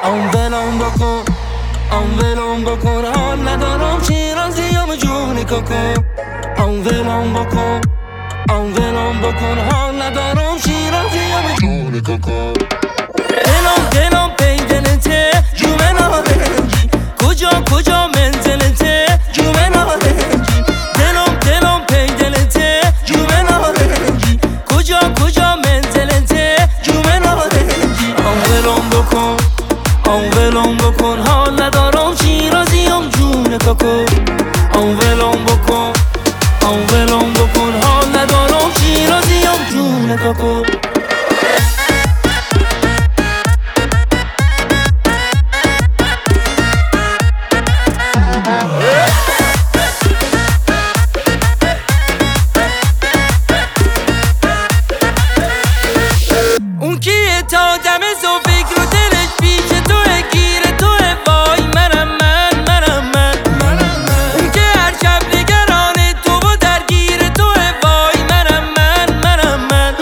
آن ولم بکن، آن ولم بکن، حال ندارم شیرازیم جون ککن. آن ولم بکن، آن ولم بکن، حال ندارم شیرازیم جون ککن. دلم پی دلته جومه نارنجی، کجا منزلته جومه نارنجی. دلم پی دلته جومه نارنجی، کجا منزلته جومه نارنجی. آن ولم بکن، آن ولم بکن، حال ندارم شیرازیم جون ککن. آن ولم بکن، آن ولم بکن، حال ندارم شیرازیم جون ککن. اون کیه تا دم زو فکر و دلش پیش توه، گیر توه، وای منم من. اون که هر شب نگران تو و درگیر توه، وای منم من.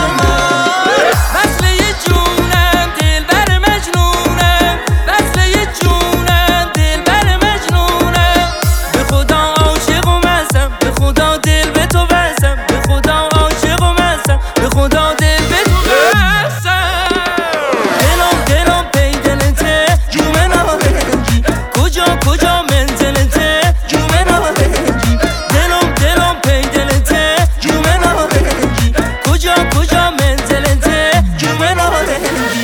وصله جونم دلبر مجنونم، وصله جونم دلبر مجنونم. به خدا عاشق و مستم، به خدا دل به تو بستم، به خدا عاشق و مستم، به خدا دل به تو بستم. دلم پی دلته جومه نارنجی، کجا منزلته جومه نارنجی. دلم پی دلته جومه نارنجی، کجا منزلته جومه نارنجی.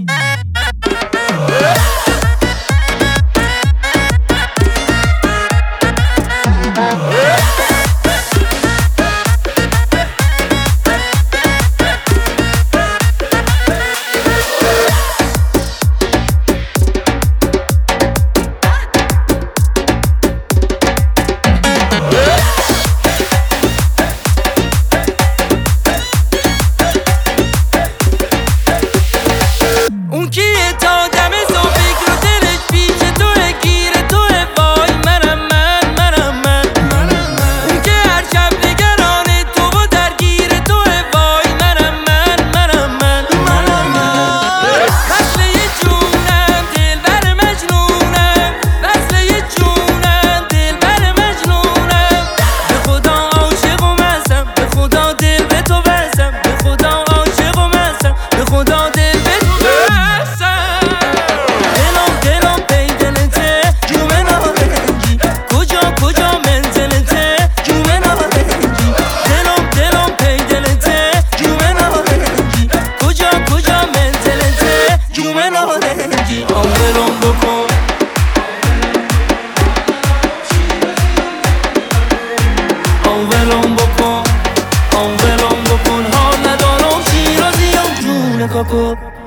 اون کیه تا دم زو فکر و دلش پیش توه، گیر توه، وای منم من. اون که هر شب نگران تو و درگیر توه، وای منم من. وصله جونم دلبر مجنونم، وصله جونم دلبر مجنونم. به خدا عاشق و مستم، به خدا دل به تو بستم، به خدا عاشق و مستم، به خدا دل به تو بستم. دلم پی دلته جومه نارنجی، کجا منزلته جومه نارنجی. دلم پی دلته جومه نارنجی، کجا منزلته جومه نارنجی. آن ولم بکن، آن ولم بکن، آن ولم بکن، حال ندارم شیرازیم جون ککن.